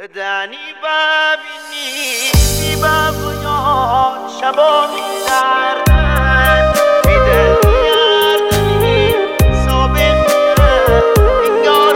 دنی ببینی بابا شبا می‌دردن میدل می‌اردنی ثابت انگار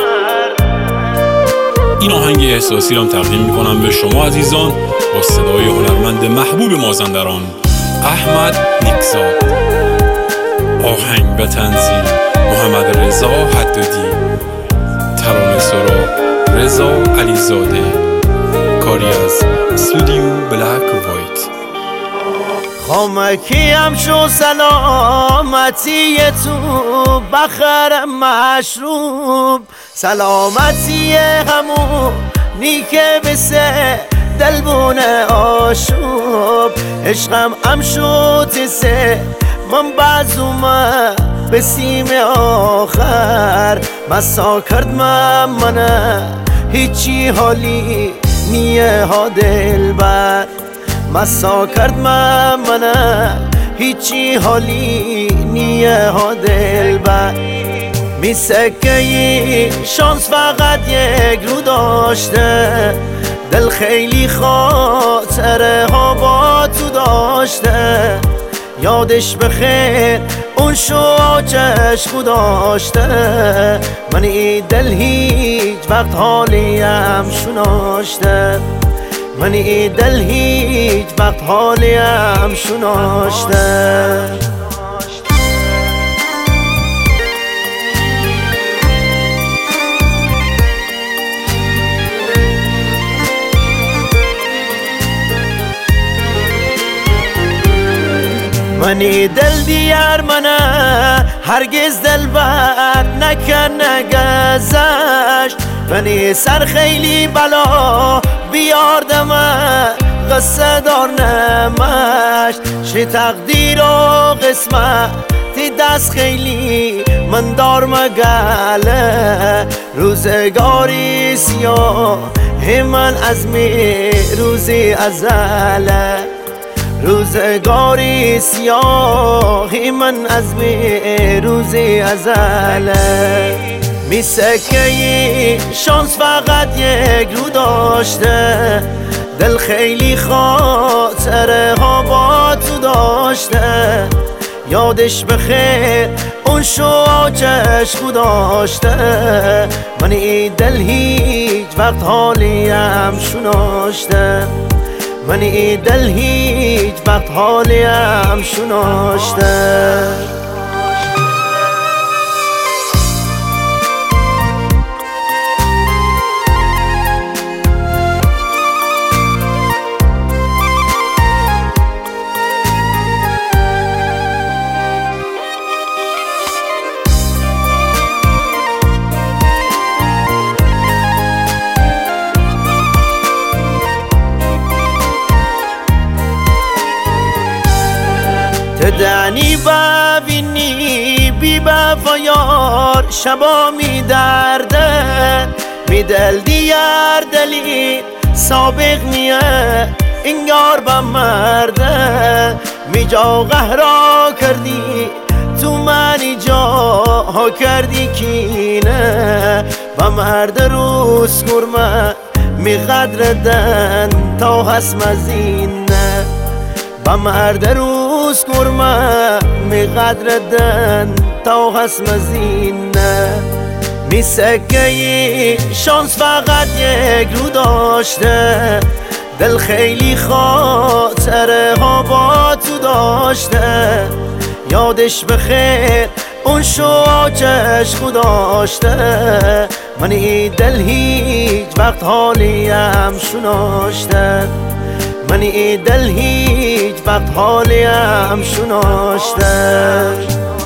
بمردن. این آهنگ احساسی را تقدیم می‌کنم به شما عزیزان با صدای هنرمند محبوب مازندران احمد نیکزاد. آهنگ و تنظیم محمد رضا حدادی، ترانه سرا رضا علیزاده، کاری از استودیو بلک و وایت. خامکی هم شو سلامتی تو بخرم مشروب، سلامتی همون نیکه بسه دلبونه آشوب. عشقم هم شد سه من بعضومه به سیم آخر مسا کرد منه هیچی حالی نیه ها دل بر مسا کرد منه هیچی حالی نیه ها دل بر. می سکه شانس فقط یک رو داشته، دل خیلی خاطره ها با تو داشته. یادش بخیر اون شو چشم داشته، من این دل هیچ وقت حالیم شناشته، من این دل هیچ وقت حالیم شناشته. منی دل دیار منه هرگز دل بر نکنه گذشت، منی سر خیلی بلا بیاردمه قصه دار نمشت. چه تقدیر و قسمت تی دست خیلی من دار مگله، روزگاری سیاه من از می روزی ازله، روزگاری سیاهی من از روزی ازله. می سکه شانس فقط یک رو داشته، دل خیلی خاطره ها با تو داشته. یادش بخیر اون شو چشم داشته، من این دل هیچ وقت حالیم شناشته، من این دل هیچ وقت حالیم شناشته. دنی ببینی بی وفایار شبا می‌درده، می دل دیار دلی سابق نیه انگار بمرده. می جا قهرا کردی تو منی جا کردی کینه، بمرد روز کرمه می قدر دن تا هست مزینه، بمرد روز کرمه می قدر دن تا هست مزینه. می سکه شانس فقط یک رو داشته، دل خیلی خاطره ها با تو داشته. یادش بخیر اون شو چشم داشته، من این دل هیچ وقت حالیم شناشته، من این دل هیچ وقت حالیم شناشته.